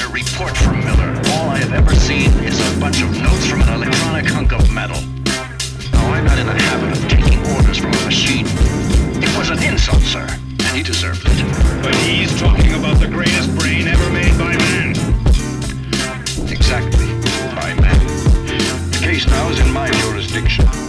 a report from Miller. All I have ever seen is a bunch of notes from an electronic hunk of metal. Now, I'm not in the habit of taking orders from a machine. It was an insult, sir, and he deserved it. But he's talking about the greatest brain ever made by man. Exactly, by man. The case now is in my jurisdiction.